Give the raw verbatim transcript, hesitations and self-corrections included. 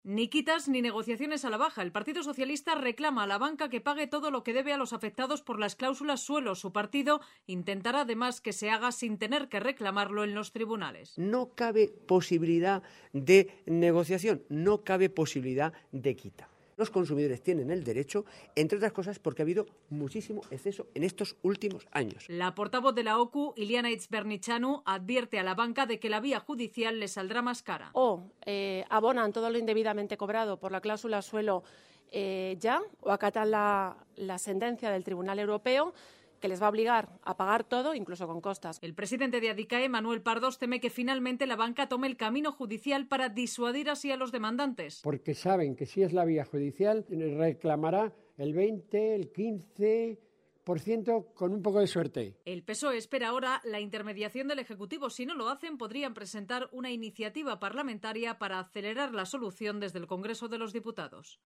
Ni quitas ni negociaciones a la baja. El Partido Socialista reclama a la banca que pague todo lo que debe a los afectados por las cláusulas suelo. Su partido intentará además que se haga sin tener que reclamarlo en los tribunales. No cabe posibilidad de negociación, no cabe posibilidad de quita. Los consumidores tienen el derecho, entre otras cosas, porque ha habido muchísimo exceso en estos últimos años. La portavoz de la O C U, Iliana Itzbernichanu, advierte a la banca de que la vía judicial le saldrá más cara. O eh, abonan todo lo indebidamente cobrado por la cláusula suelo eh, ya, o acatan la, la sentencia del Tribunal Europeo, que les va a obligar a pagar todo, incluso con costas. El presidente de Adicae, Manuel Pardos, teme que finalmente la banca tome el camino judicial para disuadir así a los demandantes. Porque saben que si es la vía judicial reclamará el veinte, el quince por ciento con un poco de suerte. El P S O E espera ahora la intermediación del Ejecutivo. Si no lo hacen, podrían presentar una iniciativa parlamentaria para acelerar la solución desde el Congreso de los Diputados.